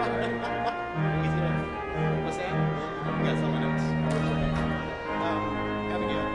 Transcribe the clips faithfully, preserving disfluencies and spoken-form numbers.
What's that? You got someone else. Um, Abigail.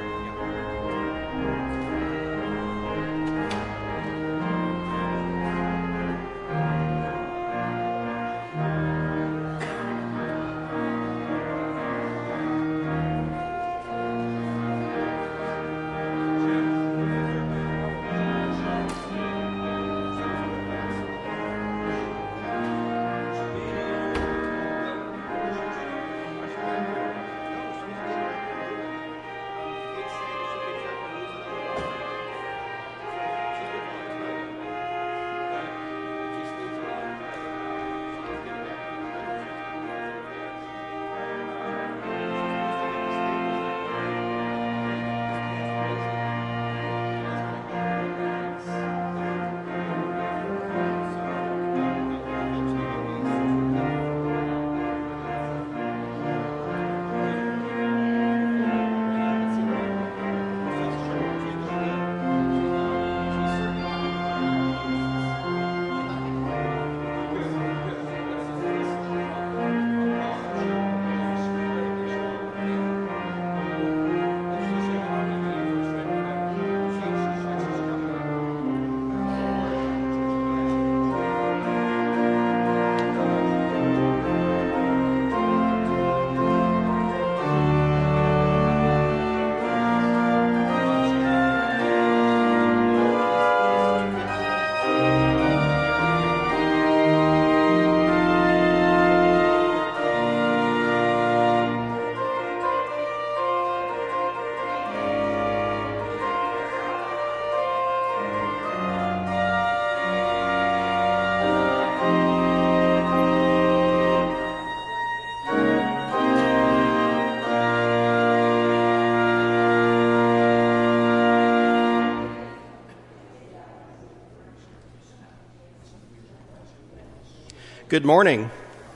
Good morning.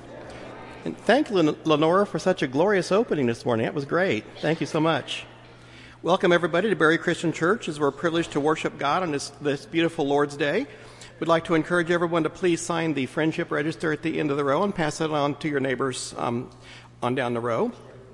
And thank Len- Lenora for such a glorious opening this morning. That was great. Thank you so much. Welcome, everybody, to Berry Christian Church, as we're privileged to worship God on this, this beautiful Lord's Day. We'd like to encourage everyone to please sign the friendship register at the end of the row and pass it on to your neighbors um, on down the row.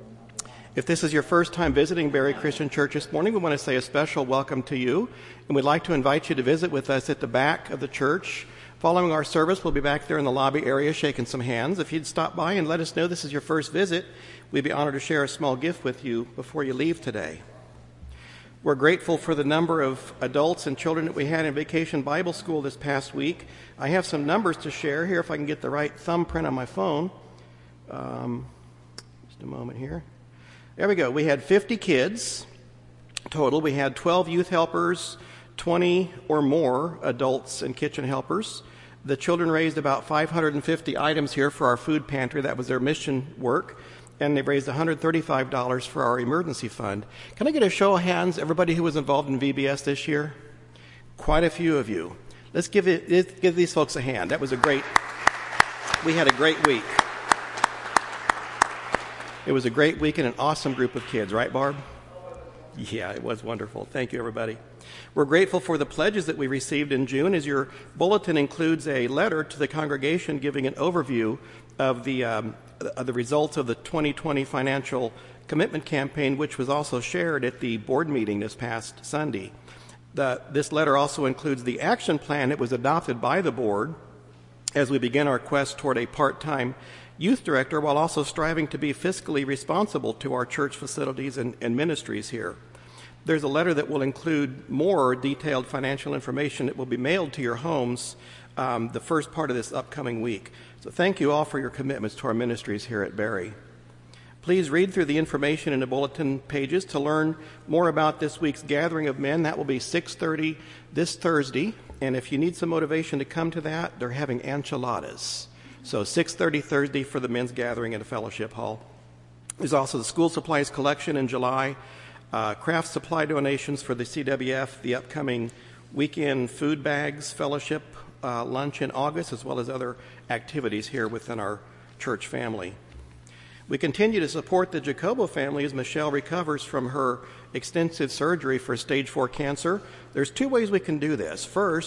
If this is your first time visiting Berry Christian Church this morning, we want to say a special welcome to you, and we'd like to invite you to visit with us at the back of the church. Following our service, we'll be back there in the lobby area shaking some hands. If you'd stop by and let us know this is your first visit, we'd be honored to share a small gift with you before you leave today. We're grateful for the number of adults and children that we had in Vacation Bible School this past week. I have some numbers to share here if I can get the right thumbprint on my phone. Um, just a moment here. There we go. We had fifty kids total. We had twelve youth helpers, twenty or more adults and kitchen helpers. The children raised about five hundred fifty items here for our food pantry. That was their mission work. And they've raised one hundred thirty-five dollars for our emergency fund. Can I get a show of hands, everybody who was involved in V B S this year? Quite a few of you. Let's give it, let's give these folks a hand. That was a great, we had a great week. It was a great week and an awesome group of kids, right, Barb? Yeah, it was wonderful. Thank you, everybody. We're grateful for the pledges that we received in June, as your bulletin includes a letter to the congregation giving an overview of the um, of the results of the twenty twenty financial commitment campaign, which was also shared at the board meeting this past Sunday. The, this letter also includes the action plan that was adopted by the board as we begin our quest toward a part-time youth director, while also striving to be fiscally responsible to our church facilities and, and ministries here. There's a letter that will include more detailed financial information that will be mailed to your homes um, the first part of this upcoming week. So thank you all for your commitments to our ministries here at Berry. Please read through the information in the bulletin pages to learn more about this week's gathering of men. That will be six thirty this Thursday. And if you need some motivation to come to that, they're having enchiladas. So six thirty Thursday for the men's gathering in the fellowship hall. There's also the school supplies collection in July, uh, craft supply donations for the C W F, the upcoming weekend food bags fellowship uh, lunch in August, as well as other activities here within our church family. We continue to support the Jacobo family as Michelle recovers from her extensive surgery for stage four cancer. There's two ways we can do this. First,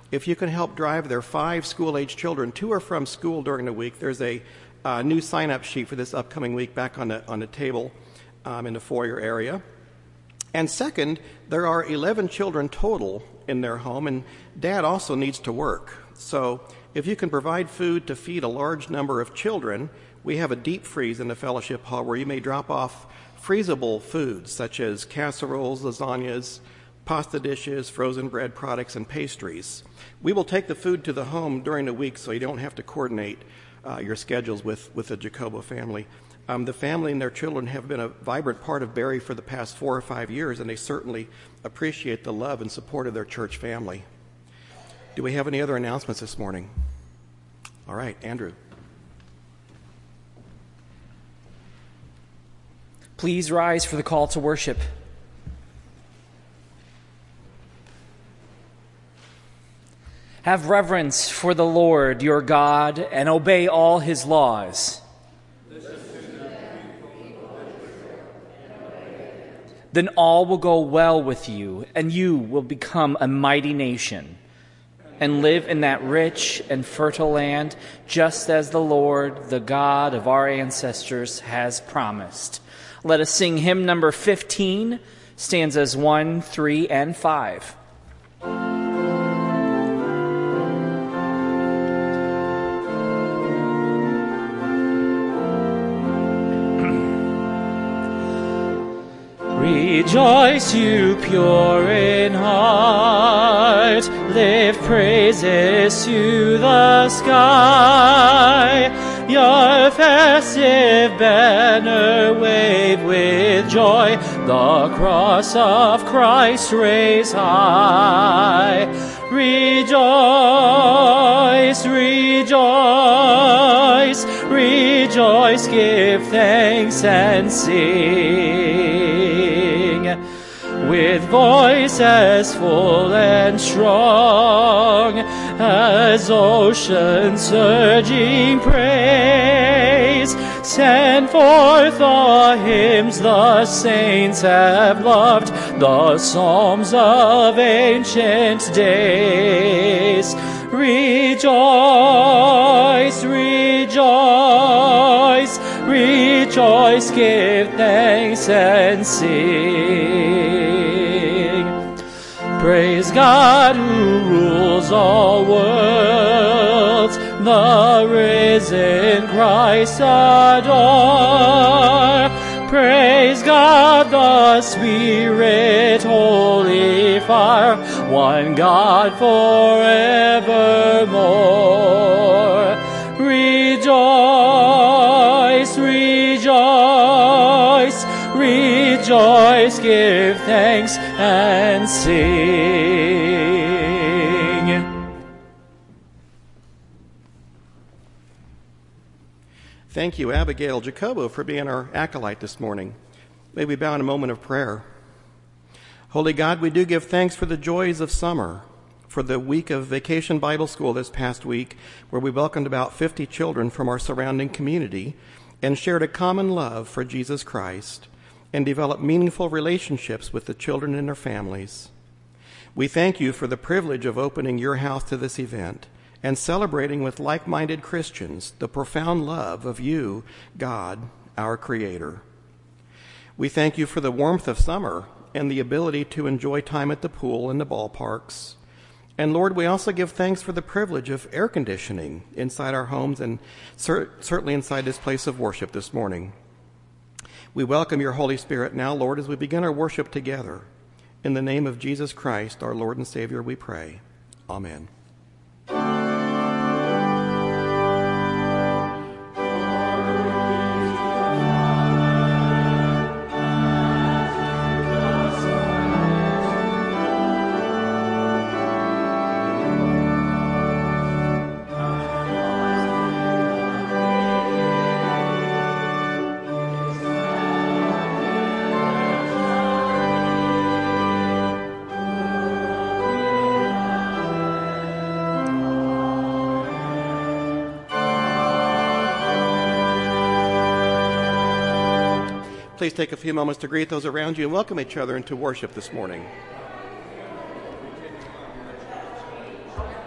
if you can help drive their five school-age children to or from school during the week, there's a uh, new sign-up sheet for this upcoming week back on the, on the table um, in the foyer area. And second, there are eleven children total in their home, and Dad also needs to work. So if you can provide food to feed a large number of children, we have a deep freeze in the fellowship hall where you may drop off freezable foods such as casseroles, lasagnas, pasta dishes, frozen bread products, and pastries. We will take the food to the home during the week so you don't have to coordinate uh, your schedules with, with the Jacobo family. Um, the family and their children have been a vibrant part of Berry for the past four or five years, and they certainly appreciate the love and support of their church family. Do we have any other announcements this morning? All right, Andrew. Please rise for the call to worship. Have reverence for the Lord your God and obey all his laws. Then all will go well with you, and you will become a mighty nation and live in that rich and fertile land, just as the Lord, the God of our ancestors, has promised. Let us sing hymn number fifteen, stanzas one, three, and five. Rejoice, you pure in heart, lift praises to the sky. Your festive banner wave with joy, the cross of Christ raise high. Rejoice, rejoice, rejoice, give thanks and sing. With voice as full and strong as ocean surging praise, send forth the hymns the saints have loved, the psalms of ancient days. Rejoice, rejoice, rejoice, give thanks and sing. Praise God who rules all worlds, the risen Christ adore. Praise God, the Spirit, holy fire, one God forevermore. Rejoice, rejoice, rejoice, give thanks and sing. Thank you, Abigail Jacobo, for being our acolyte this morning. May we bow in a moment of prayer. Holy God, we do give thanks for the joys of summer, for the week of Vacation Bible School this past week, where we welcomed about fifty children from our surrounding community and shared a common love for Jesus Christ and developed meaningful relationships with the children and their families. We thank you for the privilege of opening your house to this event and celebrating with like-minded Christians the profound love of you, God, our Creator. We thank you for the warmth of summer and the ability to enjoy time at the pool and the ballparks. And Lord, we also give thanks for the privilege of air conditioning inside our homes and cer- certainly inside this place of worship this morning. We welcome your Holy Spirit now, Lord, as we begin our worship together. In the name of Jesus Christ, our Lord and Savior, we pray. Amen. Please take a few moments to greet those around you and welcome each other into worship this morning.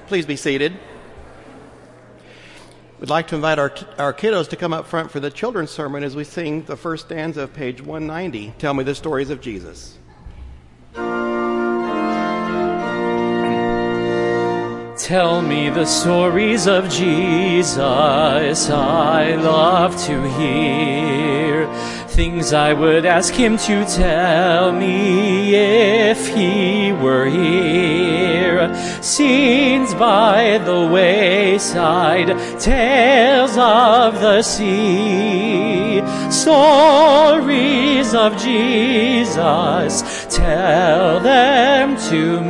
please be seated. We'd like to invite our, our kiddos to come up front for the children's sermon as we sing the first stanza of page one ninety, Tell Me the Stories of Jesus. Tell me the stories of Jesus, I love to hear. Things I would ask him to tell me if he were here. Scenes by the wayside, tales of the sea. Stories of Jesus, tell them to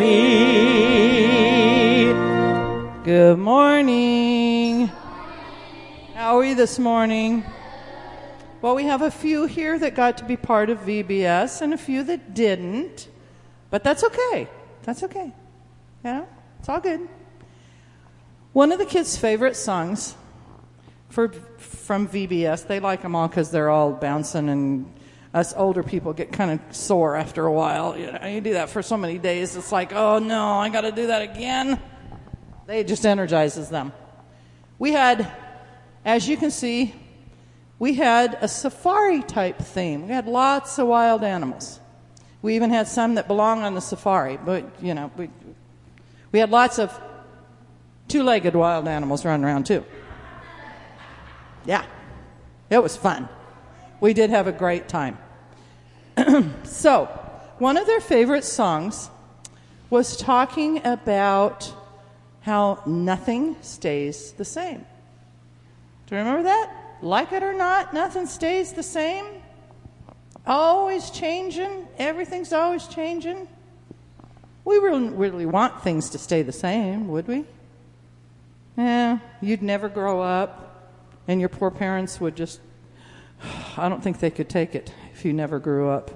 me. Good morning. How are we this morning? Well, we have a few here that got to be part of V B S and a few that didn't. But that's okay. That's okay. You know, it's all good. One of the kids' favorite songs for from V B S, they like them all because they're all bouncing, and us older people get kind of sore after a while. You know, you do that for so many days, it's like, oh no, I got to do that again. It just energizes them. We had, as you can see, we had a safari type theme. We had lots of wild animals. We even had some that belong on the safari, but you know, we we had lots of two-legged wild animals running around too. Yeah, it was fun. We did have a great time. So, one of their favorite songs was talking about how nothing stays the same. Do you remember that? Like it or not, nothing stays the same. Always changing. Everything's always changing. We wouldn't really want things to stay the same, would we? Yeah, you'd never grow up, and your poor parents would just, I don't think they could take it if you never grew up.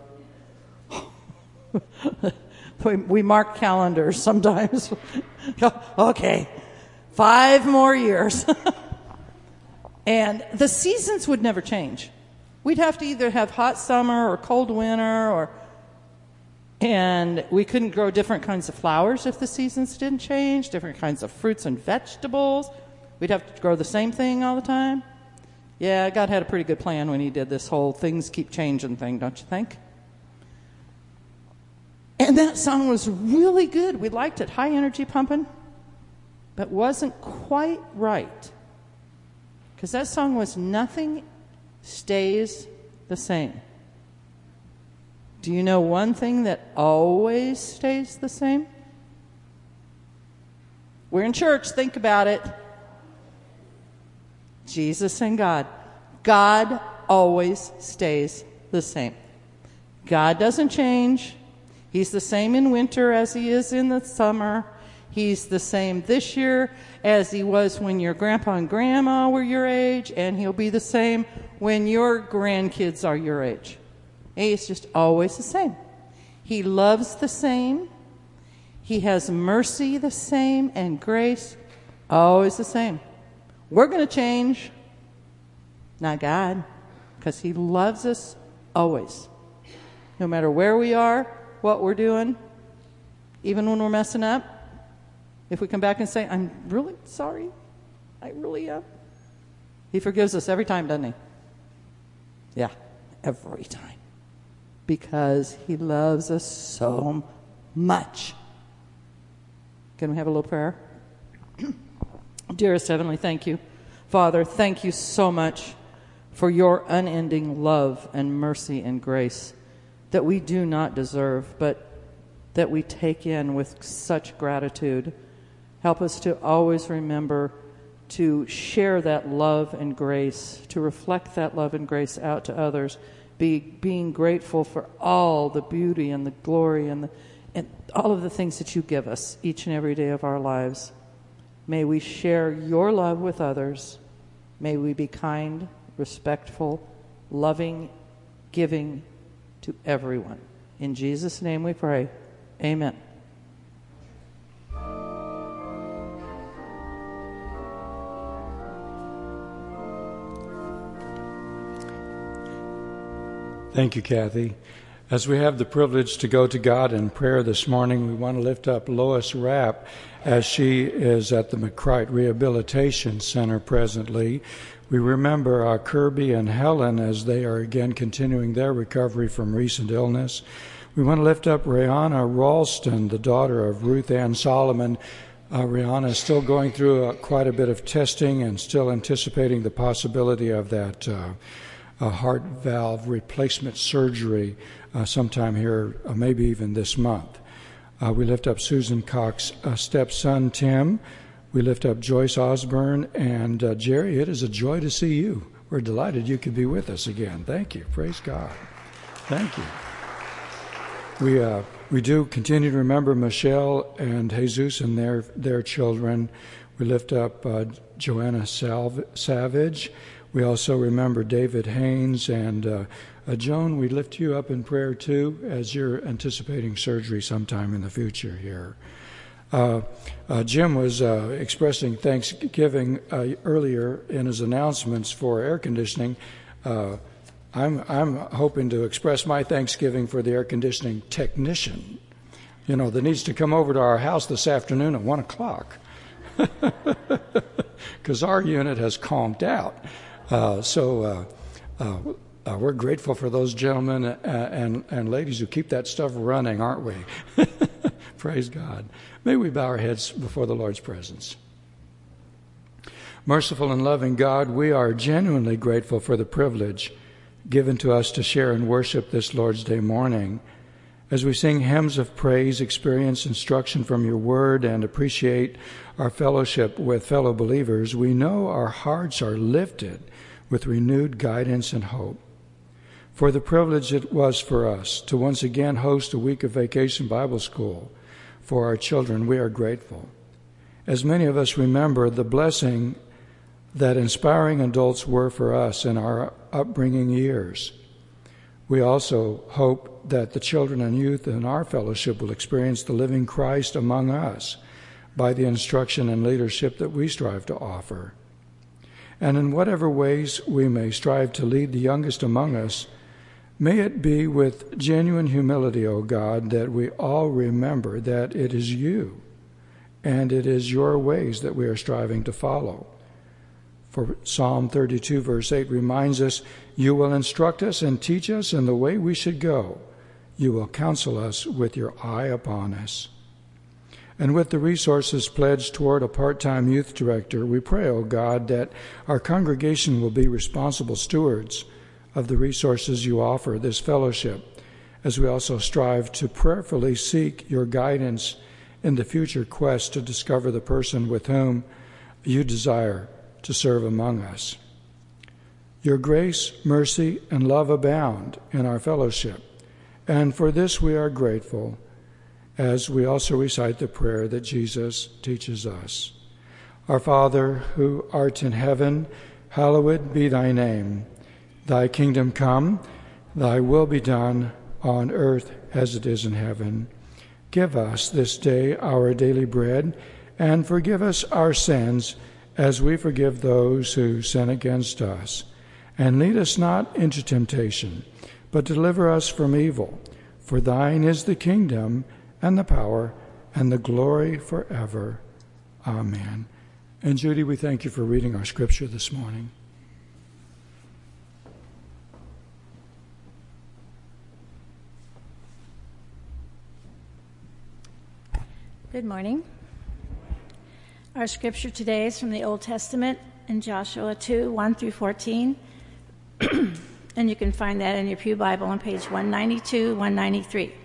we, we mark calendars sometimes. Okay, five more years. And the seasons would never change. We'd have to either have hot summer or cold winter, or and we couldn't grow different kinds of flowers if the seasons didn't change, different kinds of fruits and vegetables. We'd have to grow the same thing all the time. Yeah, God had a pretty good plan when he did this whole things keep changing thing, don't you think? And that song was really good. We liked it, high energy pumping, but wasn't quite right. Because that song was Nothing Stays the Same. Do you know one thing that always stays the same? We're in church, think about it. Jesus and God. God always stays the same. God doesn't change. He's the same in winter as he is in the summer. He's the same this year as he was when your grandpa and grandma were your age, and he'll be the same when your grandkids are your age. He's just always the same. He loves the same. He has mercy the same, and grace always the same. We're going to change, not God, because he loves us always. No matter where we are, what we're doing, even when we're messing up, if we come back and say, I'm really sorry, I really am, he forgives us every time, doesn't he? Yeah, every time. Because he loves us so much. Can we have a little prayer? Dearest Heavenly, thank you. Father, thank you so much for your unending love and mercy and grace that we do not deserve, but that we take in with such gratitude. Help us to always remember to share that love and grace, to reflect that love and grace out to others, be being grateful for all the beauty and the glory and, the, and all of the things that you give us each and every day of our lives. May we share your love with others. May we be kind, respectful, loving, giving to everyone. In Jesus' name we pray. Amen. Thank you, Kathy. As we have the privilege to go to God in prayer this morning, we want to lift up Lois Rapp as she is at the McCrite Rehabilitation Center presently. We remember uh, Kirby and Helen as they are again continuing their recovery from recent illness. We want to lift up Rihanna Ralston, the daughter of Ruth Ann Solomon. Uh, Rihanna is still going through uh, quite a bit of testing and still anticipating the possibility of that uh, uh, heart valve replacement surgery uh, sometime here, uh, maybe even this month. Uh, we lift up Susan Cox's uh, stepson, Tim. We lift up Joyce Osborne. And uh, Jerry, it is a joy to see you. We're delighted you could be with us again. Thank you. Praise God. Thank you. We uh, we do continue to remember Michelle and Jesus and their their children. We lift up uh, Joanna Salv- Savage. We also remember David Haynes and uh, uh, Joan. We lift you up in prayer too, as you're anticipating surgery sometime in the future here. Uh, uh, Jim was uh, expressing thanksgiving uh, earlier in his announcements for air conditioning. Uh, I'm I'm hoping to express my thanksgiving for the air conditioning technician, you know, that needs to come over to our house this afternoon at one o'clock, because our unit has conked out. Uh, so uh, uh, uh, we're grateful for those gentlemen uh, and and ladies who keep that stuff running, aren't we? Praise God. May we bow our heads before the Lord's presence. Merciful and loving God, we are genuinely grateful for the privilege given to us to share and worship this Lord's Day morning. As we sing hymns of praise, experience instruction from your word, and appreciate our fellowship with fellow believers, we know our hearts are lifted with renewed guidance and hope. For the privilege it was for us to once again host a week of Vacation Bible School for our children, we are grateful. As many of us remember the blessing that inspiring adults were for us in our upbringing years, we also hope that the children and youth in our fellowship will experience the living Christ among us by the instruction and leadership that we strive to offer. And in whatever ways we may strive to lead the youngest among us, may it be with genuine humility, O God, that we all remember that it is you and it is your ways that we are striving to follow. For Psalm thirty-two, verse eight reminds us, you will instruct us and teach us in the way we should go. You will counsel us with your eye upon us. And with the resources pledged toward a part-time youth director, we pray, O God, that our congregation will be responsible stewards of the resources you offer this fellowship, as we also strive to prayerfully seek your guidance in the future quest to discover the person with whom you desire to serve among us. Your grace, mercy, and love abound in our fellowship, and for this we are grateful, as we also recite the prayer that Jesus teaches us. Our Father, who art in heaven, hallowed be thy name. Thy kingdom come, thy will be done on earth as it is in heaven. Give us this day our daily bread, and forgive us our sins as we forgive those who sin against us. And lead us not into temptation, but deliver us from evil. For thine is the kingdom, and the power, and the glory forever. Amen. And Judy, we thank you for reading our scripture this morning. Good morning. Our scripture today is from the Old Testament in Joshua two, one through fourteen. And you can find that in your Pew Bible on page one ninety-two, one ninety-three.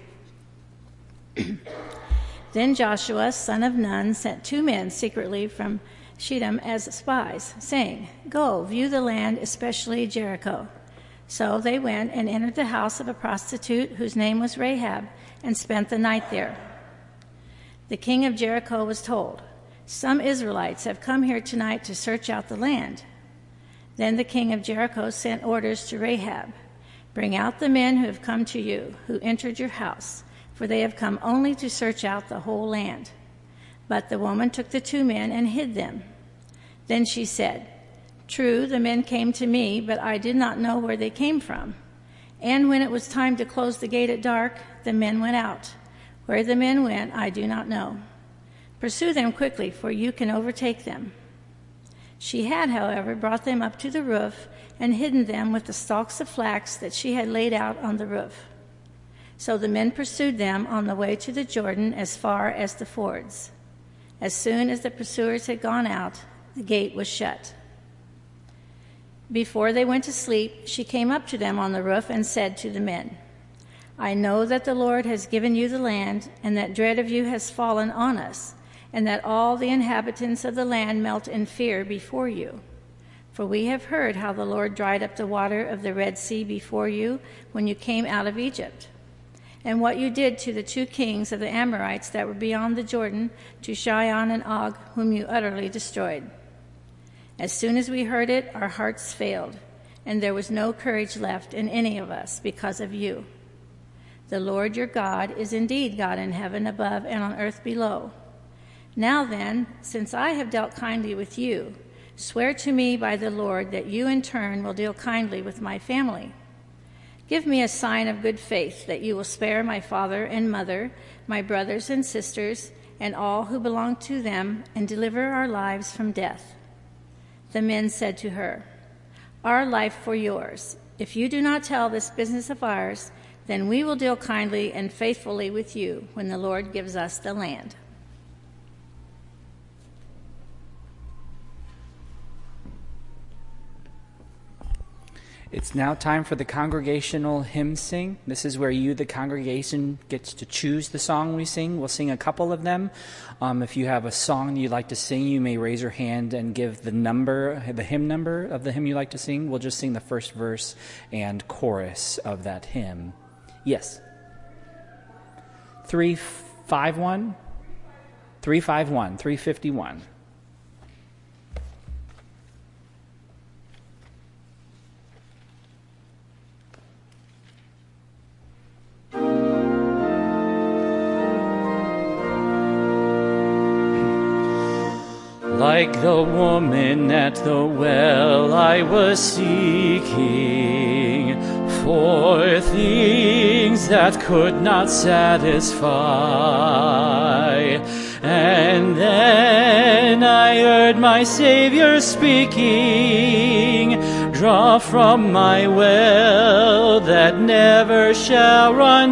Then Joshua, son of Nun, sent two men secretly from Shittim as spies, saying, go, view the land, especially Jericho. So they went and entered the house of a prostitute whose name was Rahab, and spent the night there. The king of Jericho was told, some Israelites have come here tonight to search out the land. Then the king of Jericho sent orders to Rahab, bring out the men who have come to you, who entered your house, for they have come only to search out the whole land. But the woman took the two men and hid them. Then she said, true, the men came to me, but I did not know where they came from. And when it was time to close the gate at dark, the men went out. Where the men went, I do not know. Pursue them quickly, for you can overtake them." She had, however, brought them up to the roof and hidden them with the stalks of flax that she had laid out on the roof. So the men pursued them on the way to the Jordan as far as the fords. As soon as the pursuers had gone out, the gate was shut. Before they went to sleep, she came up to them on the roof and said to the men, "I know that the Lord has given you the land, and that dread of you has fallen on us, and that all the inhabitants of the land melt in fear before you. For we have heard how the Lord dried up the water of the Red Sea before you when you came out of Egypt, and what you did to the two kings of the Amorites that were beyond the Jordan, to Sihon and Og, whom you utterly destroyed. As soon as we heard it, our hearts failed, and there was no courage left in any of us because of you. The Lord your God is indeed God in heaven above and on earth below. Now then, since I have dealt kindly with you, swear to me by the Lord that you in turn will deal kindly with my family. Give me a sign of good faith that you will spare my father and mother, my brothers and sisters, and all who belong to them, and deliver our lives from death." The men said to her, "Our life for yours. If you do not tell this business of ours, then we will deal kindly and faithfully with you when the Lord gives us the land." It's now time for the congregational hymn sing. This is where you, the congregation, gets to choose the song we sing. We'll sing a couple of them. Um, if you have a song you'd like to sing, you may raise your hand and give the number, the hymn number of the hymn you'd like to sing. We'll just sing the first verse and chorus of that hymn. Yes. Three five one, three five one, three fifty one. Like the woman at the well, I was seeking for things that could not satisfy. And then I heard my Savior speaking, "Draw from my well that never shall run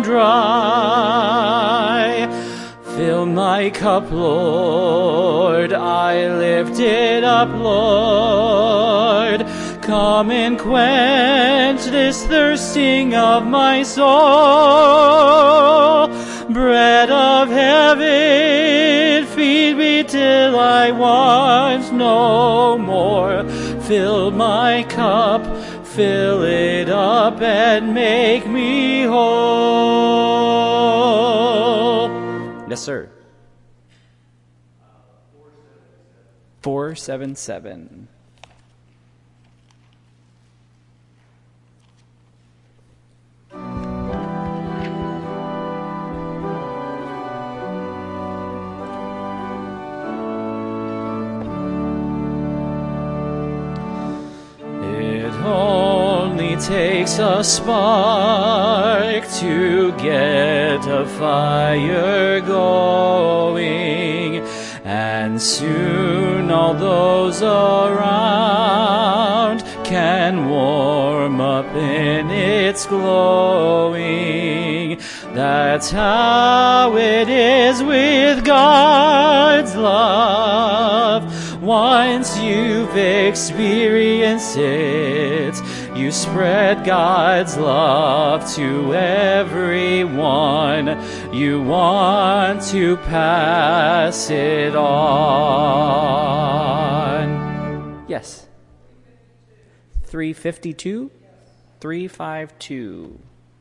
dry. Fill my cup, Lord, I lift it up, Lord. Come and quench this thirsting of my soul. Bread of heaven, feed me till I want no more. Fill my cup, fill it up, and make me whole." Yes, sir. four seven seven. It only takes a spark to get a fire going, and soon all those around can warm up in its glowing. That's how it is with God's love. Once you've experienced it, you spread God's love to everyone. You want to pass it on. Yes. three fifty-two? three five two.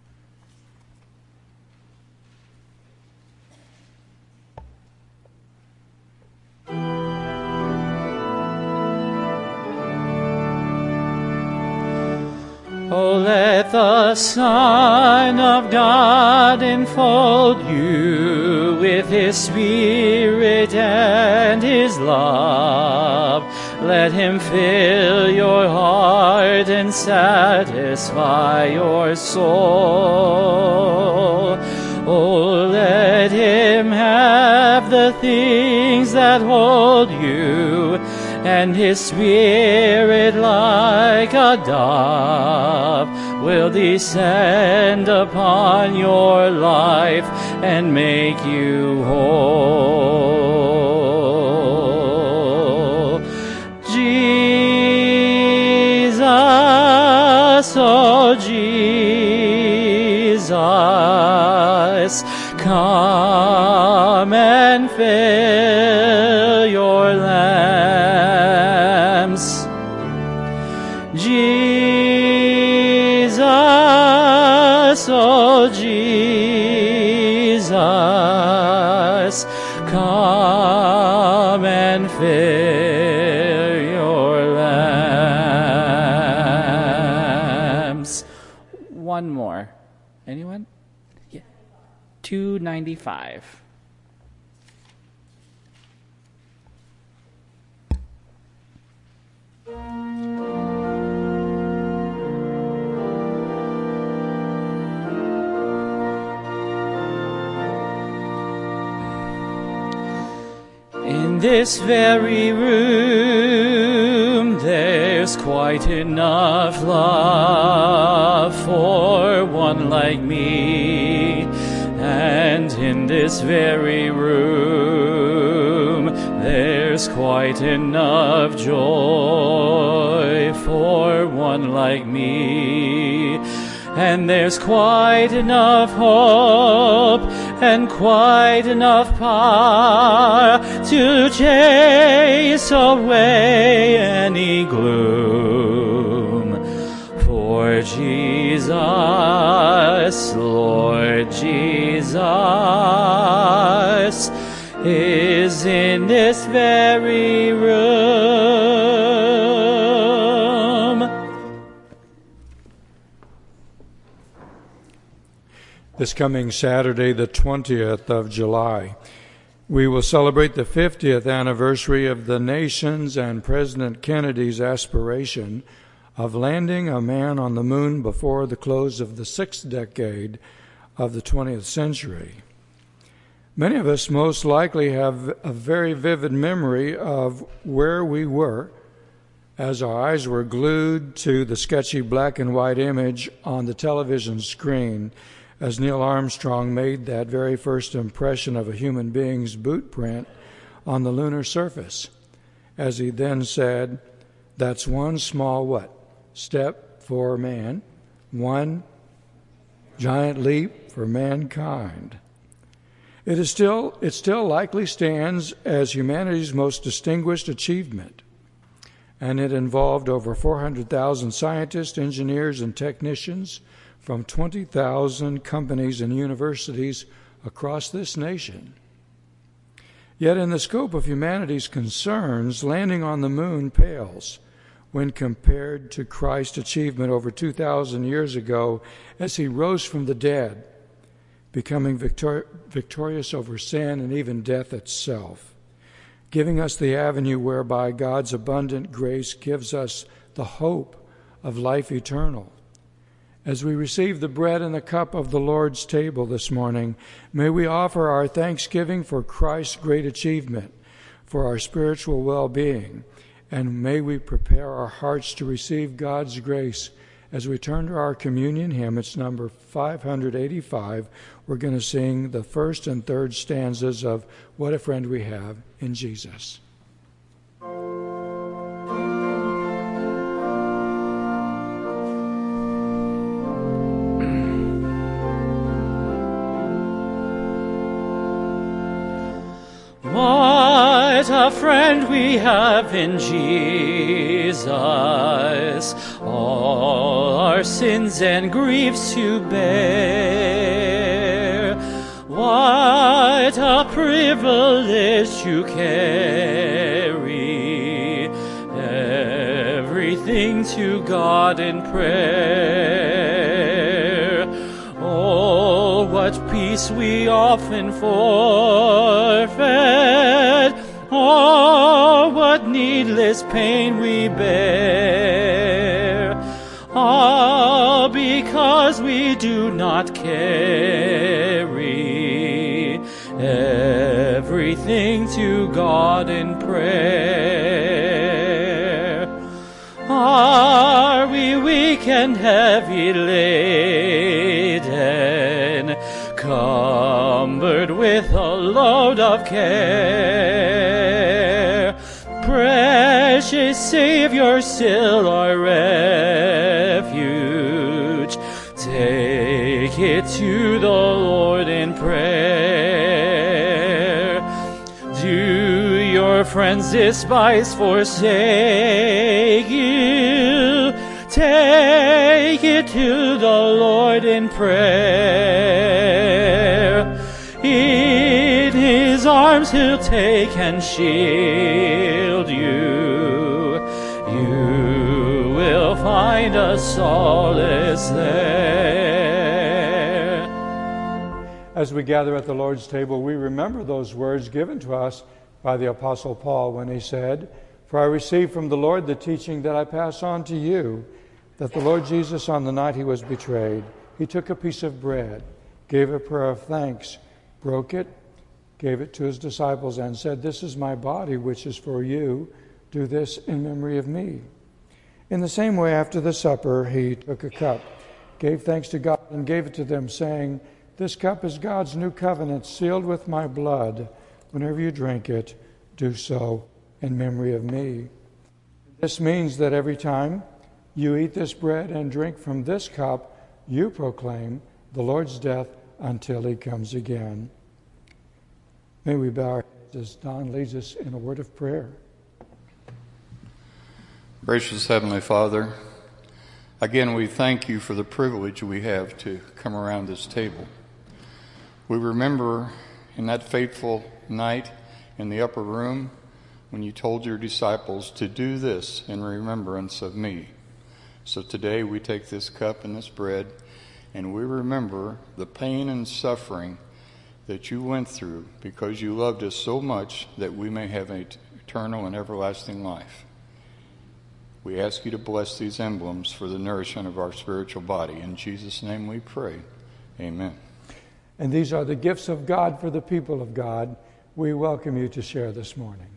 Oh, let the Son of God enfold you with His Spirit and His love. Let let him fill your heart and satisfy your soul. Oh, let him have the things that hold you, and his spirit like a dove will descend upon your life and make you whole. Jesus, oh Jesus, come and fill your lamps. Jesus, oh Jesus, come and fill your lamps. One more. Anyone? Yeah. two ninety-five. In this very room, there's quite enough love for one like me. And in this very room, there's quite enough joy for one like me. And there's quite enough hope and quite enough power to chase away any gloom. For Jesus, Lord Jesus, is in this very room. This coming Saturday, the twentieth of July, we will celebrate the fiftieth anniversary of the nation's and President Kennedy's aspiration of landing a man on the moon before the close of the sixth decade of the twentieth century. Many of us most likely have a very vivid memory of where we were as our eyes were glued to the sketchy black and white image on the television screen as Neil Armstrong made that very first impression of a human being's boot print on the lunar surface, as he then said, "That's one small what? Step for man, one giant leap for mankind." It is still, it still likely stands as humanity's most distinguished achievement, and it involved over four hundred thousand scientists, engineers, and technicians from twenty thousand companies and universities across this nation. Yet in the scope of humanity's concerns, landing on the moon pales when compared to Christ's achievement over two thousand years ago as he rose from the dead, becoming victor- victorious over sin and even death itself, giving us the avenue whereby God's abundant grace gives us the hope of life eternal. As we receive the bread and the cup of the Lord's table this morning, may we offer our thanksgiving for Christ's great achievement, for our spiritual well-being, and may we prepare our hearts to receive God's grace as we turn to our communion hymn. It's number five eighty-five. We're going to sing the first and third stanzas of What a Friend We Have in Jesus. What a friend we have in Jesus, all our sins and griefs to bear. What a privilege to carry everything to God in prayer. Oh, what peace we often forfeit. Oh, what needless pain we bear, all because we do not carry everything to God in prayer. Are we weak and heavy laden, cumbered with a load of care? Precious Savior, still our refuge, take it to the Lord in prayer. Do your friends despise, forsake you? Take it to the Lord in prayer. In his arms he'll take and shield you. You will find a solace there. As we gather at the Lord's table, we remember those words given to us by the Apostle Paul when he said, "For I received from the Lord the teaching that I pass on to you, that the Lord Jesus, on the night he was betrayed, he took a piece of bread, gave a prayer of thanks, broke it, gave it to his disciples, and said, 'This is my body, which is for you. Do this in memory of me.' In the same way, after the supper, he took a cup, gave thanks to God, and gave it to them, saying, 'This cup is God's new covenant, sealed with my blood. Whenever you drink it, do so in memory of me.'" This means that every time you eat this bread and drink from this cup, you proclaim the Lord's death until he comes again. May we bow our heads as Don leads us in a word of prayer. Gracious Heavenly Father, again we thank you for the privilege we have to come around this table. We remember in that fateful night in the upper room when you told your disciples to do this in remembrance of me. So today we take this cup and this bread and we remember the pain and suffering that you went through because you loved us so much that we may have an eternal and everlasting life. We ask you to bless these emblems for the nourishment of our spiritual body. In Jesus' name we pray. Amen. And these are the gifts of God for the people of God. We welcome you to share this morning.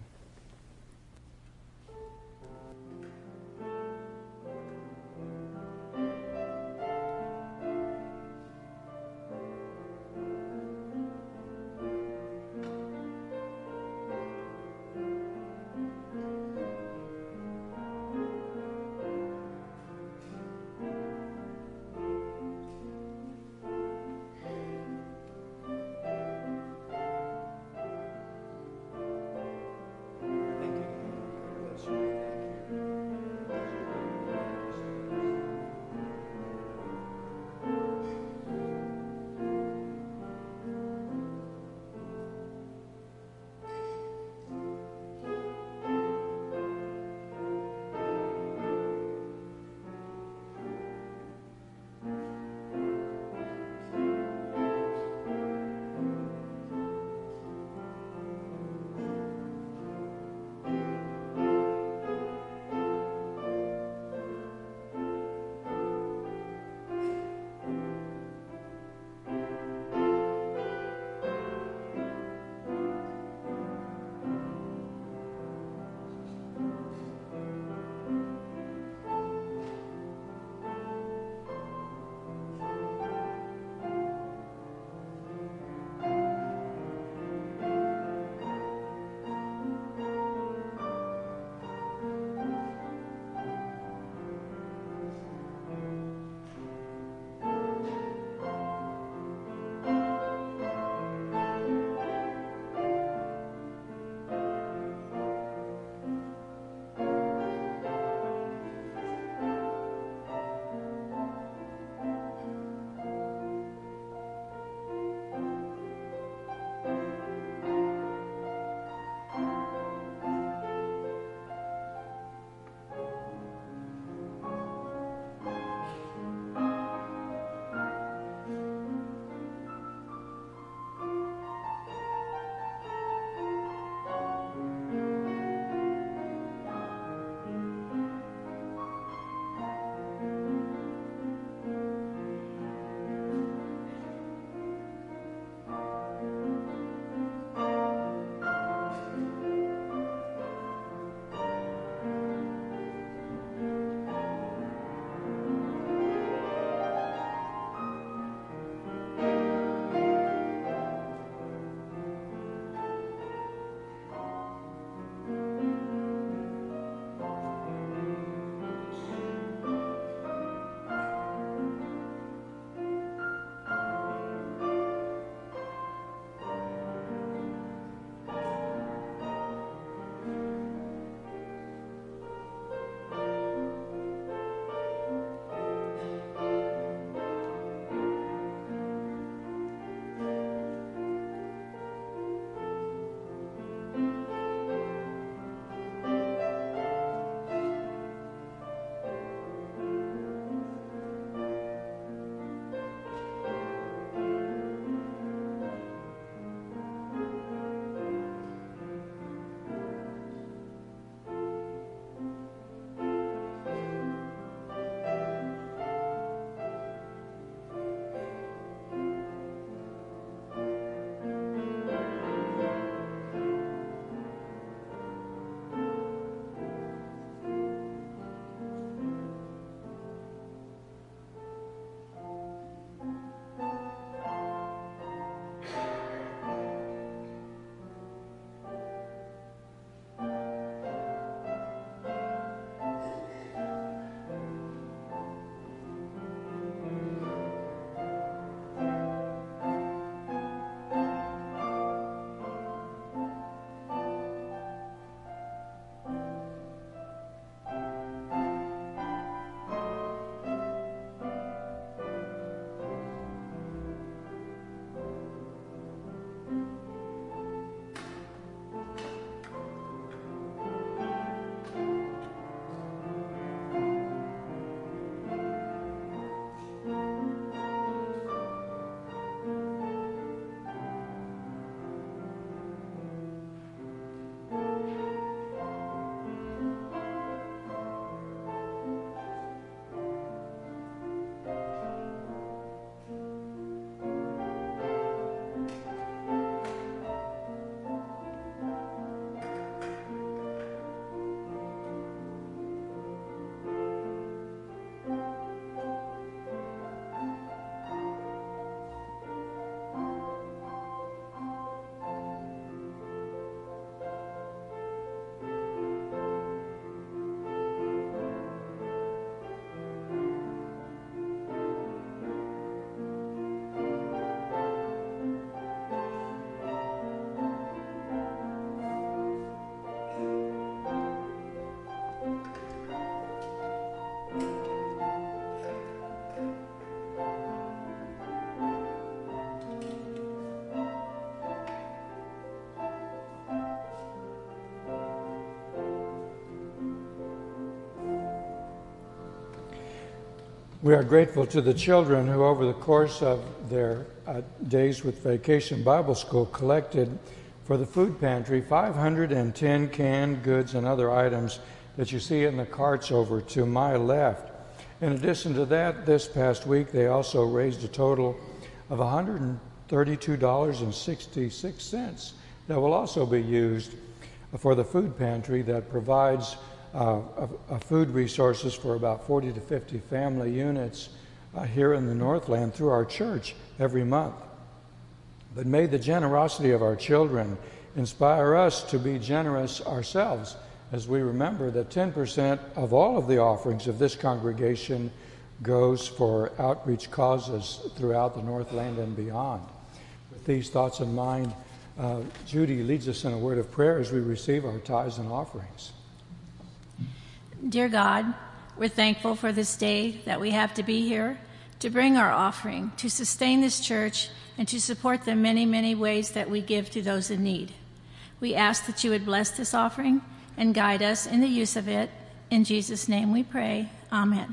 We are grateful to the children who, over the course of their uh, days with Vacation Bible School, collected for the food pantry five hundred ten canned goods and other items that you see in the carts over to my left. In addition to that, this past week they also raised a total of one hundred thirty-two dollars and sixty-six cents that will also be used for the food pantry that provides uh, a, a food resources for about forty to fifty family units uh, here in the Northland through our church every month. But may the generosity of our children inspire us to be generous ourselves, as we remember that ten percent of all of the offerings of this congregation goes for outreach causes throughout the Northland and beyond. With these thoughts in mind, uh, Judy leads us in a word of prayer as we receive our tithes and offerings. Dear God, we're thankful for this day that we have to be here, to bring our offering, to sustain this church, and to support the many, many ways that we give to those in need. We ask that you would bless this offering and guide us in the use of it. In Jesus' name we pray. Amen.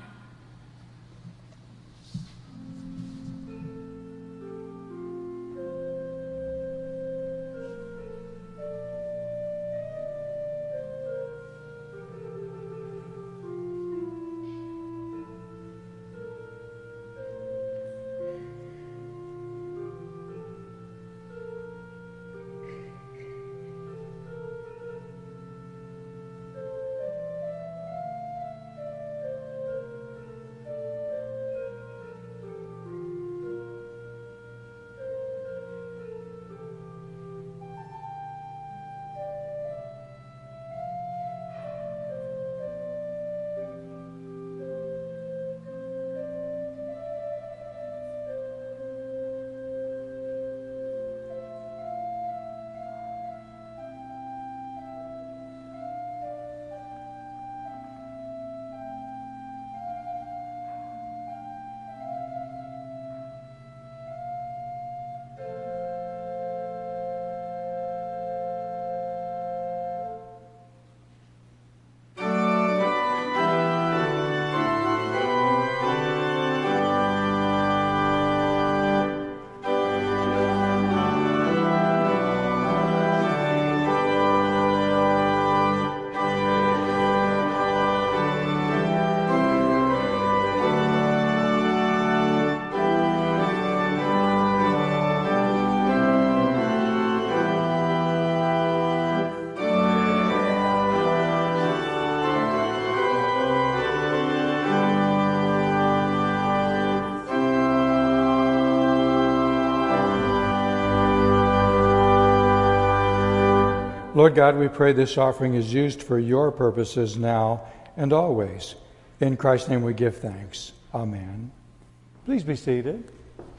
Lord God, we pray this offering is used for your purposes now and always. In Christ's name we give thanks. Amen. Please be seated.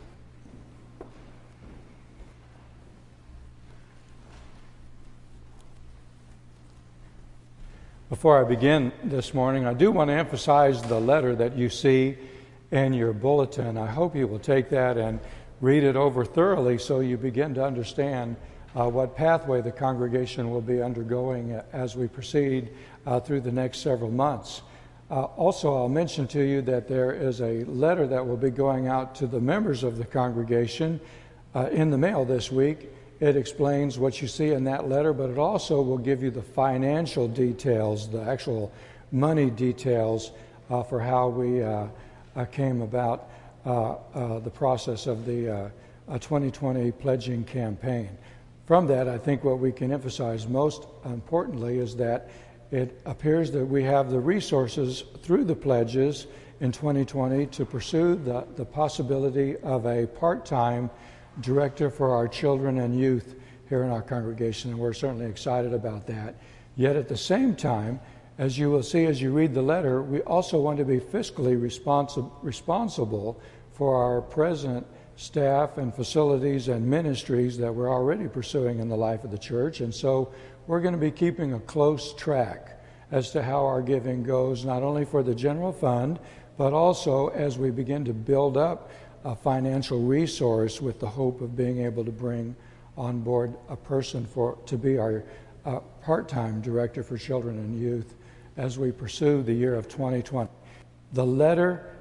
Before I begin this morning, I do want to emphasize the letter that you see in your bulletin. I hope you will take that and read it over thoroughly so you begin to understand uh, what pathway the congregation will be undergoing as we proceed uh, through the next several months. Uh, also, I'll mention to you that there is a letter that will be going out to the members of the congregation uh, in the mail this week. It explains what you see in that letter, but it also will give you the financial details, the actual money details uh, for how we uh, uh, came about uh, uh, the process of the uh, uh, twenty twenty pledging campaign. From that, I think what we can emphasize most importantly is that it appears that we have the resources through the pledges in twenty twenty to pursue the, the possibility of a part-time director for our children and youth here in our congregation, and we're certainly excited about that. Yet at the same time, as you will see as you read the letter, we also want to be fiscally responsi- responsible for our present staff and facilities and ministries that we're already pursuing in the life of the church. And so we're going to be keeping a close track as to how our giving goes, not only for the general fund, but also as we begin to build up a financial resource with the hope of being able to bring on board a person for to be our uh, part-time director for children and youth as we pursue the year of twenty twenty. The letter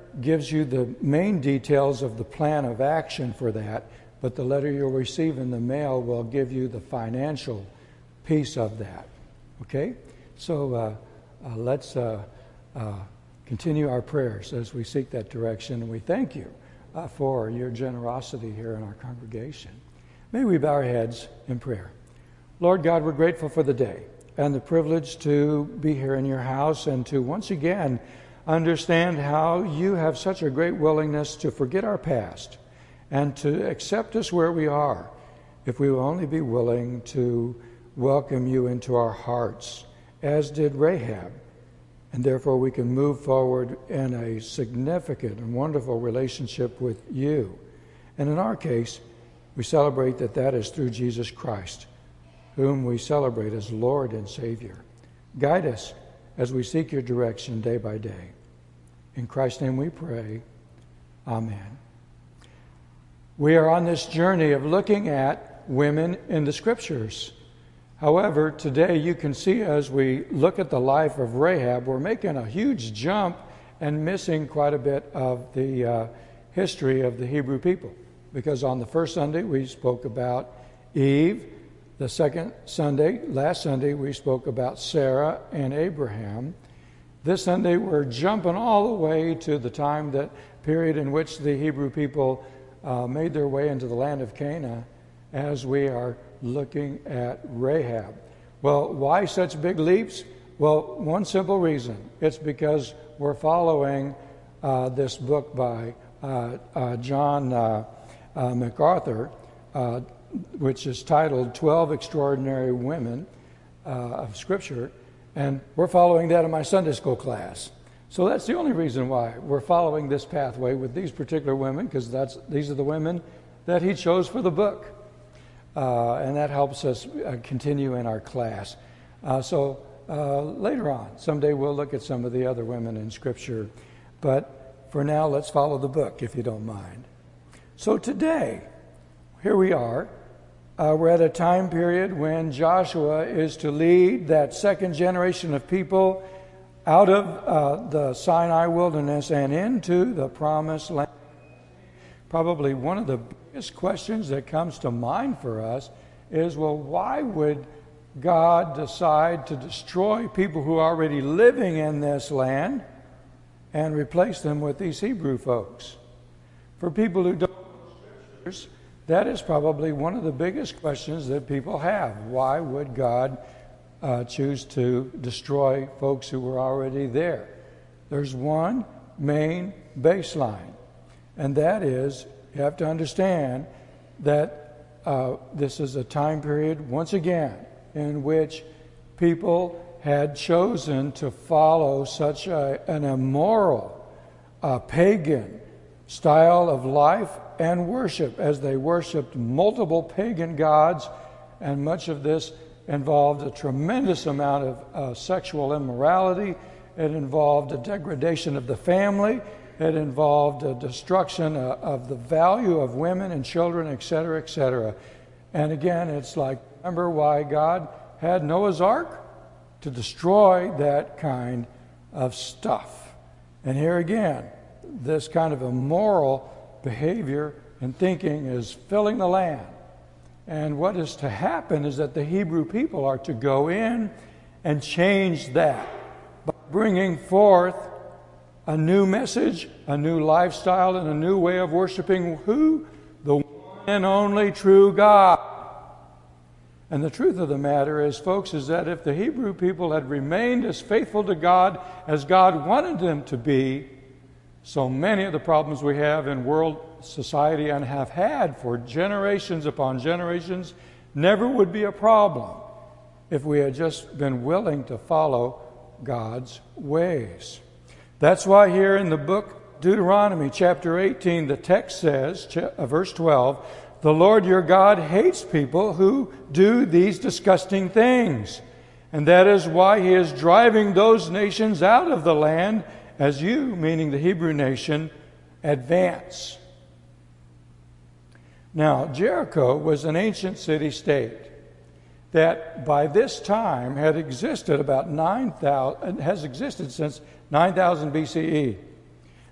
gives you the main details of the plan of action for that, but the letter you'll receive in the mail will give you the financial piece of that. Okay? So uh, uh, let's uh, uh, continue our prayers as we seek that direction, and we thank you uh, for your generosity here in our congregation. May we bow our heads in prayer. Lord God, we're grateful for the day and the privilege to be here in your house and to once again understand how you have such a great willingness to forget our past and to accept us where we are, if we will only be willing to welcome you into our hearts, as did Rahab. And therefore we can move forward in a significant and wonderful relationship with you. And in our case, we celebrate that that is through Jesus Christ, whom we celebrate as Lord and Savior. Guide us as we seek your direction day by day. In Christ's name we pray. Amen. We are on this journey of looking at women in the Scriptures. However, today you can see as we look at the life of Rahab, we're making a huge jump and missing quite a bit of the uh, history of the Hebrew people. Because on the first Sunday we spoke about Eve. The second Sunday, last Sunday, we spoke about Sarah and Abraham. This Sunday we're jumping all the way to the time, that period in which the Hebrew people uh, made their way into the land of Canaan, as we are looking at Rahab. Well, why such big leaps? Well, one simple reason. It's because we're following uh, this book by uh, uh, John uh, uh, MacArthur, uh, which is titled twelve Extraordinary Women uh, of Scripture, and we're following that in my Sunday school class. So that's the only reason why we're following this pathway with these particular women, because that's these are the women that he chose for the book. Uh, and that helps us uh, continue in our class. Uh, so uh, later on, someday we'll look at some of the other women in Scripture. But for now, let's follow the book, if you don't mind. So today, here we are. Uh, we're at a time period when Joshua is to lead that second generation of people out of uh, the Sinai wilderness and into the promised land. Probably one of the biggest questions that comes to mind for us is, well, why would God decide to destroy people who are already living in this land and replace them with these Hebrew folks? For people who don't know the Scriptures, that is probably one of the biggest questions that people have. Why would God uh, choose to destroy folks who were already there? There's one main baseline, and that is, you have to understand that uh, this is a time period, once again, in which people had chosen to follow such a, an immoral, uh, pagan style of life and worship, as they worshipped multiple pagan gods, and much of this involved a tremendous amount of uh, sexual immorality. It involved a degradation of the family. It involved a destruction uh, of the value of women and children, et cetera, et cetera. And again, it's like, remember why God had Noah's Ark? To destroy that kind of stuff. And here again, this kind of immoral behavior and thinking is filling the land. And what is to happen is that the Hebrew people are to go in and change that by bringing forth a new message, a new lifestyle, and a new way of worshiping who? The one and only true God. And the truth of the matter is, folks, is that if the Hebrew people had remained as faithful to God as God wanted them to be, so many of the problems we have in world society and have had for generations upon generations never would be a problem if we had just been willing to follow God's ways. That's why here in the book Deuteronomy chapter eighteen, the text says, verse twelve, the Lord your God hates people who do these disgusting things. And that is why he is driving those nations out of the land as you, meaning the Hebrew nation, advance. Now, Jericho was an ancient city-state that by this time had existed about nine thousand, has existed since nine thousand B C E.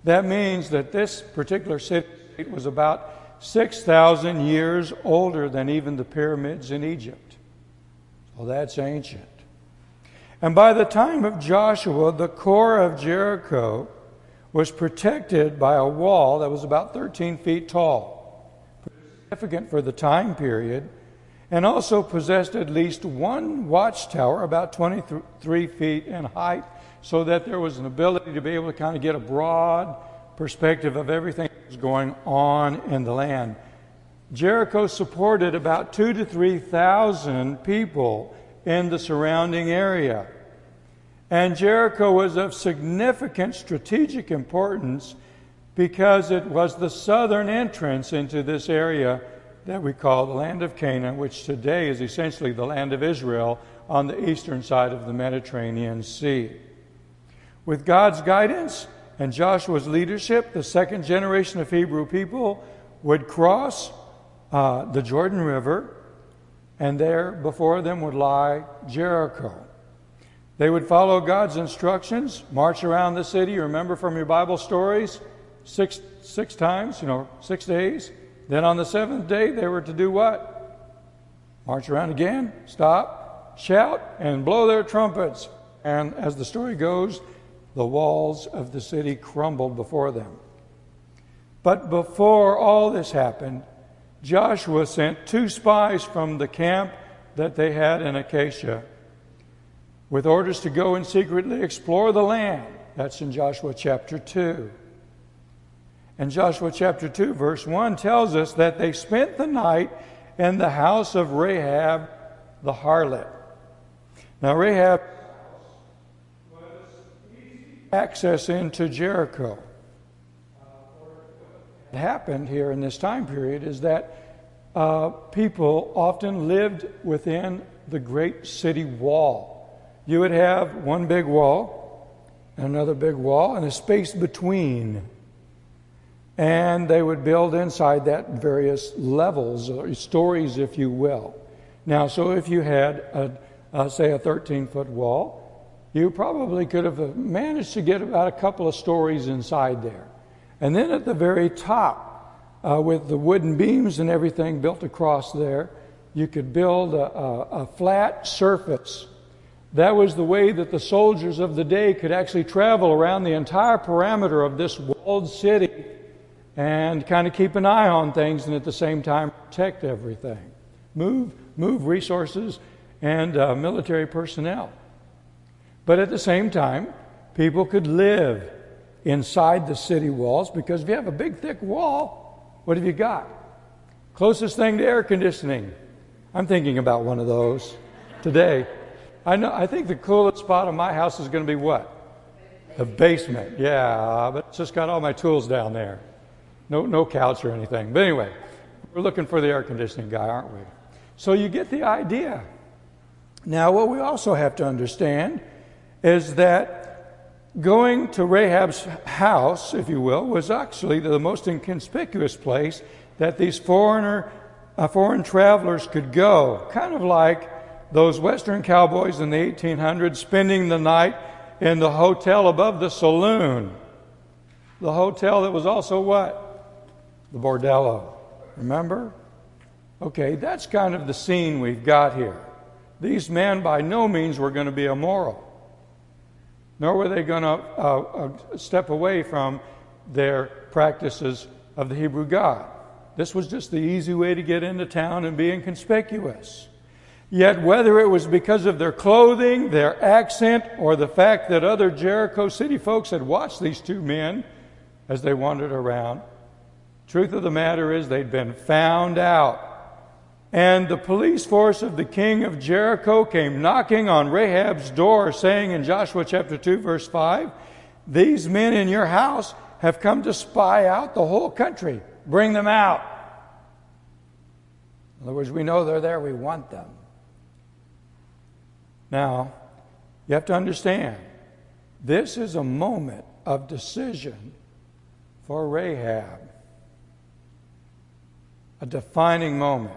That means that this particular city was about six thousand years older than even the pyramids in Egypt. So that's ancient. And by the time of Joshua, the core of Jericho was protected by a wall that was about thirteen feet tall, significant for the time period, and also possessed at least one watchtower about twenty-three feet in height, so that there was an ability to be able to kind of get a broad perspective of everything that was going on in the land. Jericho supported about two to three thousand people in the surrounding area. And Jericho was of significant strategic importance because it was the southern entrance into this area that we call the land of Canaan, which today is essentially the land of Israel on the eastern side of the Mediterranean Sea. With God's guidance and Joshua's leadership, the second generation of Hebrew people would cross uh, the Jordan River, and there before them would lie Jericho. They would follow God's instructions, march around the city. You remember from your Bible stories, six six times, you know, six days. Then on the seventh day, they were to do what? March around again, stop, shout, and blow their trumpets. And as the story goes, the walls of the city crumbled before them. But before all this happened, Joshua sent two spies from the camp that they had in Acacia with orders to go and secretly explore the land. That's in Joshua chapter two. And Joshua chapter two, verse one tells us that they spent the night in the house of Rahab the harlot. Now, Rahab was easy access into Jericho. What happened here in this time period is that uh, people often lived within the great city wall. You would have one big wall, another big wall, and a space between. And they would build inside that various levels, or stories, if you will. Now, so if you had, a, uh, say, a thirteen-foot wall, you probably could have managed to get about a couple of stories inside there. And then at the very top, uh, with the wooden beams and everything built across there, you could build a, a, a flat surface. That was the way that the soldiers of the day could actually travel around the entire perimeter of this walled city and kind of keep an eye on things and at the same time protect everything. Move, move resources and uh, military personnel. But at the same time, people could live inside the city walls, because if you have a big, thick wall, what have you got? Closest thing to air conditioning. I'm thinking about one of those today. I know. I think the coolest spot of my house is going to be what? The basement. Yeah, but it's just got all my tools down there. No, no couch or anything. But anyway, we're looking for the air conditioning guy, aren't we? So you get the idea. Now, what we also have to understand is that going to Rahab's house, if you will, was actually the most inconspicuous place that these foreigner, uh, foreign travelers could go. Kind of like those Western cowboys in the eighteen hundreds spending the night in the hotel above the saloon. The hotel that was also what? The bordello. Remember? Okay, that's kind of the scene we've got here. These men by no means were going to be immoral, nor were they going to uh, uh, step away from their practices of the Hebrew God. This was just the easy way to get into town and be inconspicuous. Yet whether it was because of their clothing, their accent, or the fact that other Jericho city folks had watched these two men as they wandered around, truth of the matter is they'd been found out. And the police force of the king of Jericho came knocking on Rahab's door, saying in Joshua chapter two, verse five, "These men in your house have come to spy out the whole country. Bring them out." In other words, we know they're there. We want them. Now, you have to understand, this is a moment of decision for Rahab. A defining moment.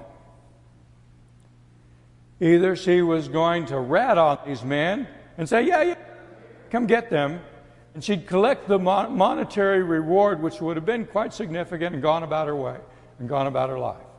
Either she was going to rat on these men and say, yeah, yeah, come get them. And she'd collect the mon- monetary reward, which would have been quite significant, and gone about her way and gone about her life.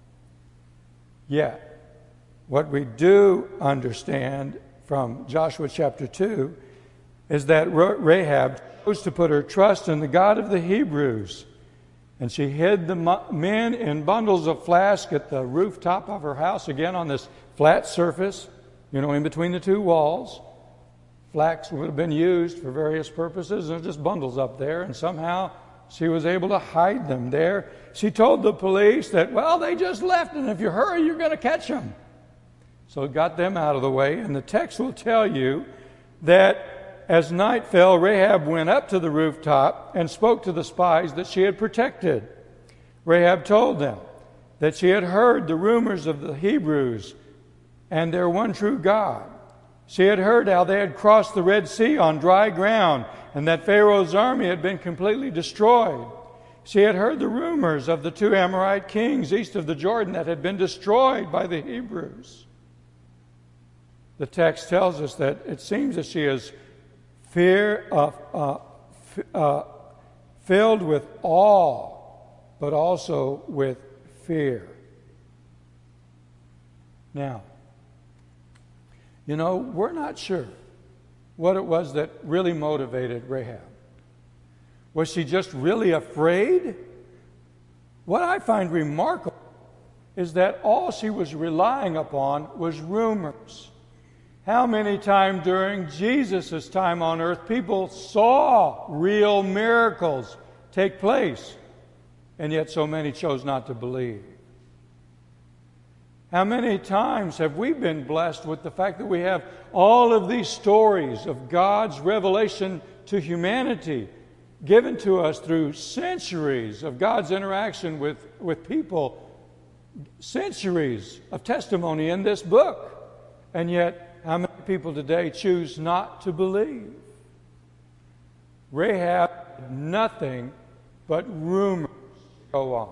Yet, what we do understand from Joshua chapter two is that Rahab chose to put her trust in the God of the Hebrews. And she hid the men in bundles of flax at the rooftop of her house, again on this flat surface, you know, in between the two walls. Flax would have been used for various purposes. There's just bundles up there, and somehow she was able to hide them there. She told the police that, well, they just left, and if you hurry, you're going to catch them. So it got them out of the way, and the text will tell you that as night fell, Rahab went up to the rooftop and spoke to the spies that she had protected. Rahab told them that she had heard the rumors of the Hebrews and their one true God. She had heard how they had crossed the Red Sea on dry ground and that Pharaoh's army had been completely destroyed. She had heard the rumors of the two Amorite kings east of the Jordan that had been destroyed by the Hebrews. The text tells us that it seems that she is fear of, uh, f- uh, filled with awe, but also with fear. Now, you know, we're not sure what it was that really motivated Rahab. Was she just really afraid? What I find remarkable is that all she was relying upon was rumors. How many times during Jesus' time on earth people saw real miracles take place, and yet so many chose not to believe? How many times have we been blessed with the fact that we have all of these stories of God's revelation to humanity given to us through centuries of God's interaction with, with people, centuries of testimony in this book, and yet how many people today choose not to believe? Rahab had nothing but rumors go on.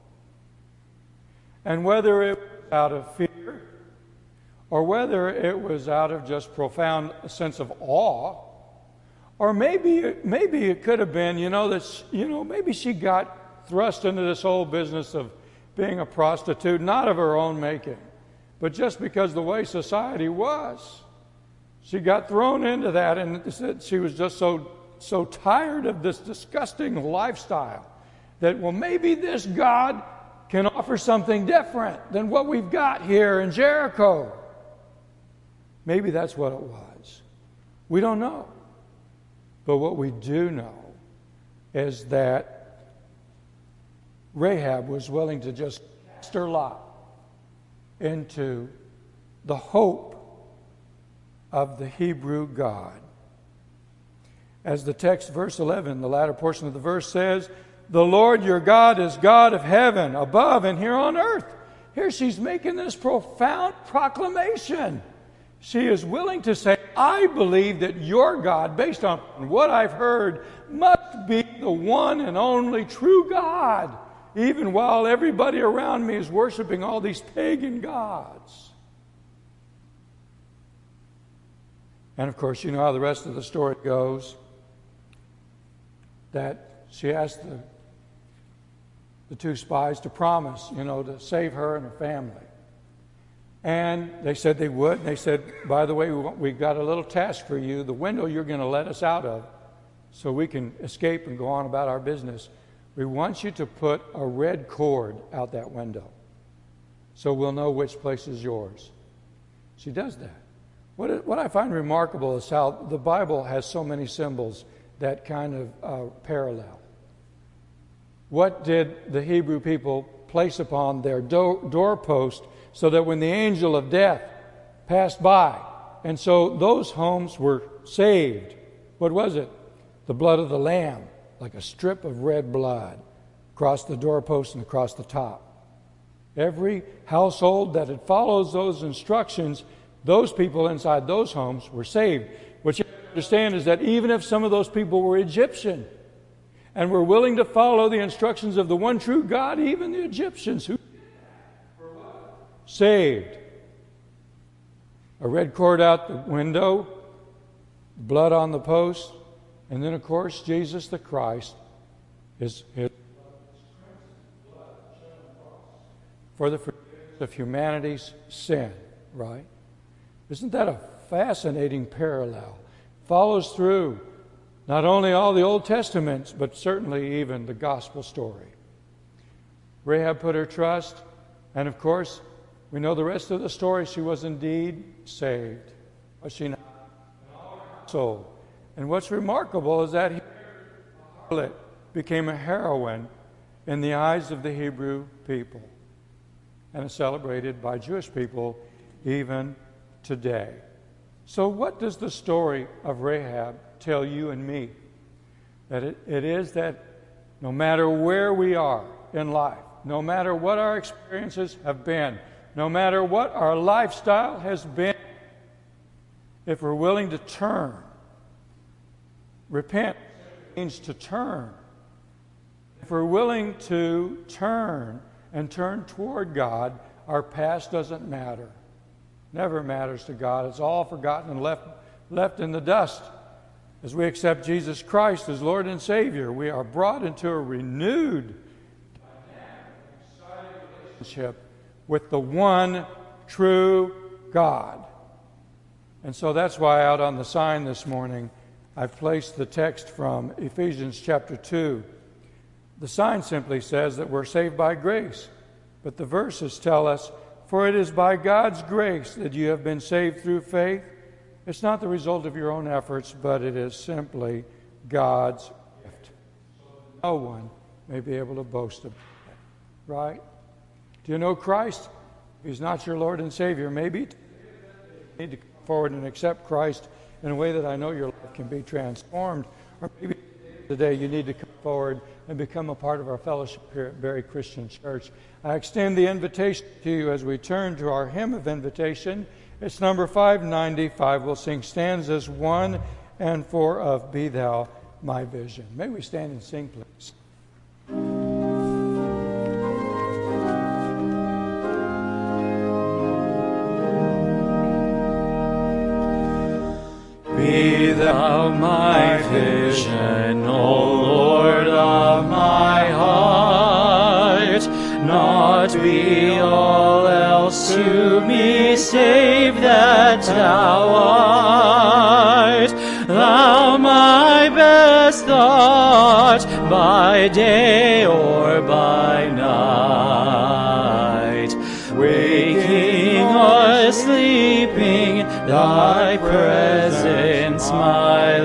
And whether it was out of fear or whether it was out of just profound sense of awe, or maybe maybe it could have been, you know, that you know maybe she got thrust into this whole business of being a prostitute, not of her own making, but just because the way society was. She got thrown into that, and she was just so so tired of this disgusting lifestyle that, well, maybe this God can offer something different than what we've got here in Jericho. Maybe that's what it was. We don't know. But what we do know is that Rahab was willing to just cast her lot into the hope of the Hebrew God. As the text, verse eleven, the latter portion of the verse says, "The Lord your God is God of heaven, above and here on earth." Here she's making this profound proclamation. She is willing to say, I believe that your God, based on what I've heard, must be the one and only true God, even while everybody around me is worshiping all these pagan gods. And of course, you know how the rest of the story goes, that she asked the, the two spies to promise, you know, to save her and her family. And they said they would. And they said, by the way, we want, we've got a little task for you. The window you're going to let us out of so we can escape and go on about our business. We want you to put a red cord out that window so we'll know which place is yours. She does that. What, it, what I find remarkable is how the Bible has so many symbols that kind of uh, parallel. What did the Hebrew people place upon their do- doorpost so that when the angel of death passed by, and so those homes were saved? What was it? The blood of the Lamb, like a strip of red blood, across the doorpost and across the top. Every household that had followed those instructions, those people inside those homes were saved. What you understand is that even if some of those people were Egyptian and were willing to follow the instructions of the one true God, even the Egyptians who saved. A red cord out the window, blood on the post, And then, of course, Jesus the Christ is his for the forgiveness of humanity's sin, right? Isn't that a fascinating parallel? Follows through not only all the Old Testaments, but certainly even the gospel story. Rahab put her trust, and of course, we know the rest of the story. She was indeed saved. Was she not? So, and what's remarkable is that harlot became a heroine in the eyes of the Hebrew people and is celebrated by Jewish people even today. So what does the story of Rahab tell you and me? That it, it is that no matter where we are in life, no matter what our experiences have been, no matter what our lifestyle has been, if we're willing to turn, repent means to turn. If we're willing to turn and turn toward God, our past doesn't matter. Never matters to God. It's all forgotten and left, left in the dust. As we accept Jesus Christ as Lord and Savior, we are brought into a renewed, exciting relationship with the one true God. And so that's why out on the sign this morning, I've placed the text from Ephesians chapter two. The sign simply says that we're saved by grace, but the verses tell us, for it is by God's grace that you have been saved through faith. It's not the result of your own efforts, but it is simply God's gift. No one may be able to boast of it, right? Do you know Christ? If He's not your Lord and Savior, maybe you need to come forward and accept Christ in a way that I know your life can be transformed. Or maybe today you need to come forward and become a part of our fellowship here at Berry Christian Church. I extend the invitation to you as we turn to our hymn of invitation. It's number five ninety-five. We'll sing stanzas one and four of Be Thou My Vision. May we stand and sing, please. Be Thou my vision, O Lord of my heart, not be all else to me save that Thou art. Thou my best thought, by day or by night, waking or sleeping, Thy presence my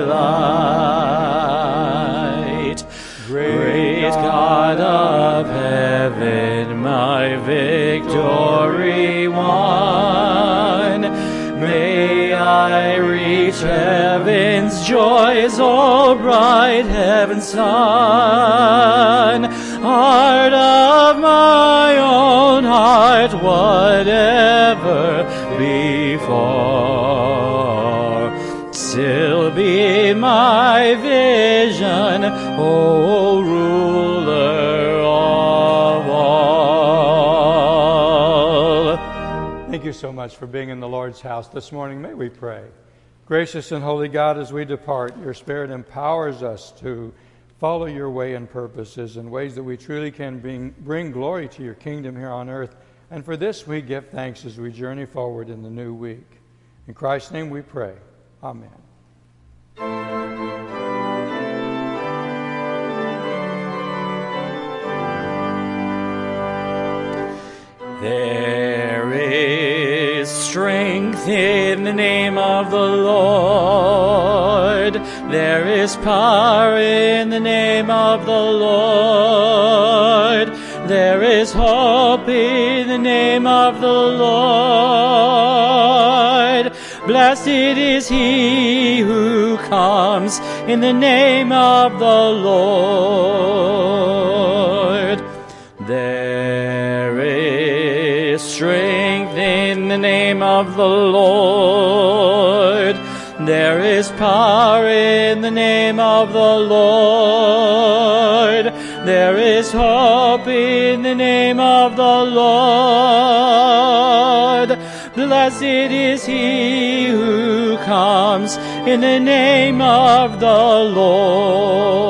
light. Great God of heaven, my victory won, may I reach heaven's joys, O bright heaven's sun. Heart of my own heart, whatever before, still be my vision, O ruler of all. Thank you so much for being in the Lord's house this morning. May we pray. Gracious and holy God, as we depart, your Spirit empowers us to follow your way and purposes in ways that we truly can bring, bring glory to your kingdom here on earth. And for this we give thanks as we journey forward in the new week. In Christ's name we pray. Amen. There is strength in the name of the Lord. There is power in the name of the Lord. There is hope in the name of the Lord. Blessed is he who comes in the name of the Lord. There is strength in the name of the Lord. There is power in the name of the Lord. There is hope in the name of the Lord. Blessed is he who comes in the name of the Lord.